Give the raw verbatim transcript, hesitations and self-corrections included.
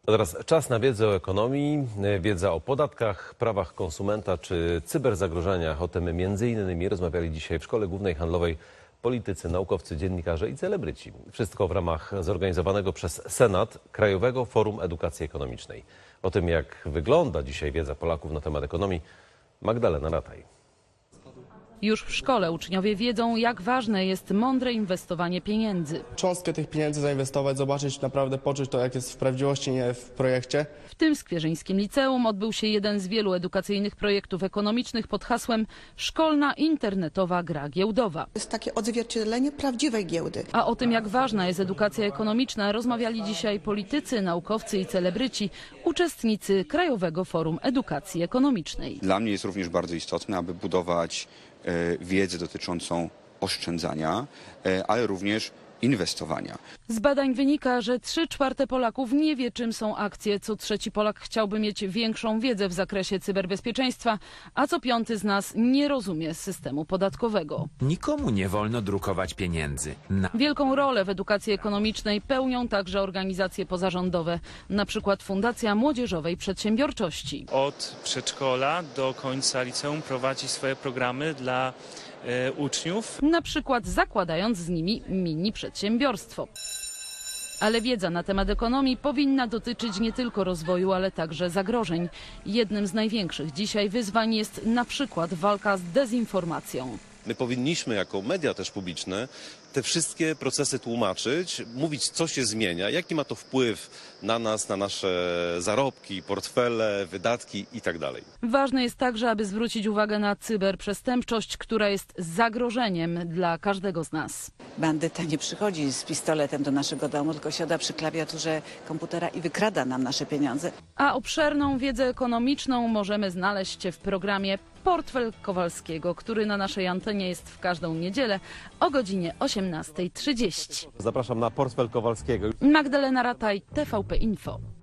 A teraz czas na wiedzę o ekonomii, wiedza o podatkach, prawach konsumenta czy cyberzagrożeniach. O tym między innymi rozmawiali dzisiaj w Szkole Głównej Handlowej politycy, naukowcy, dziennikarze i celebryci. Wszystko w ramach zorganizowanego przez Senat Krajowego Forum Edukacji Ekonomicznej. O tym, jak wygląda dzisiaj wiedza Polaków na temat ekonomii, Magdalena Rataj. Już w szkole uczniowie wiedzą, jak ważne jest mądre inwestowanie pieniędzy. Cząstkę tych pieniędzy zainwestować, zobaczyć, naprawdę poczuć to, jak jest w prawdziwości, nie w projekcie. W tym Skwierzyńskim Liceum odbył się jeden z wielu edukacyjnych projektów ekonomicznych pod hasłem Szkolna internetowa gra giełdowa. To jest takie odzwierciedlenie prawdziwej giełdy. A o tym, jak ważna jest edukacja ekonomiczna, rozmawiali dzisiaj politycy, naukowcy i celebryci, uczestnicy Krajowego Forum Edukacji Ekonomicznej. Dla mnie jest również bardzo istotne, aby budować wiedzę dotyczącą oszczędzania, ale również inwestowania. Z badań wynika, że trzy czwarte Polaków nie wie, czym są akcje. Co trzeci Polak chciałby mieć większą wiedzę w zakresie cyberbezpieczeństwa, a co piąty z nas nie rozumie systemu podatkowego. Nikomu nie wolno drukować pieniędzy. Na... Wielką rolę w edukacji ekonomicznej pełnią także organizacje pozarządowe, na przykład Fundacja Młodzieżowej Przedsiębiorczości. Od przedszkola do końca liceum prowadzi swoje programy dla e, uczniów. Na przykład zakładając z nimi mini przedsiębiorstwo. Ale wiedza na temat ekonomii powinna dotyczyć nie tylko rozwoju, ale także zagrożeń. Jednym z największych dzisiaj wyzwań jest na przykład walka z dezinformacją. My powinniśmy jako media też publiczne te wszystkie procesy tłumaczyć, mówić, co się zmienia, jaki ma to wpływ na nas, na nasze zarobki, portfele, wydatki itd. Ważne jest także, aby zwrócić uwagę na cyberprzestępczość, która jest zagrożeniem dla każdego z nas. Bandyta nie przychodzi z pistoletem do naszego domu, tylko siada przy klawiaturze komputera i wykrada nam nasze pieniądze. A obszerną wiedzę ekonomiczną możemy znaleźć w programie Portfel Kowalskiego, który na naszej antenie jest w każdą niedzielę o godzinie osiemnastej trzydzieści. Zapraszam na Portfel Kowalskiego. Magdalena Rataj, T V P Info.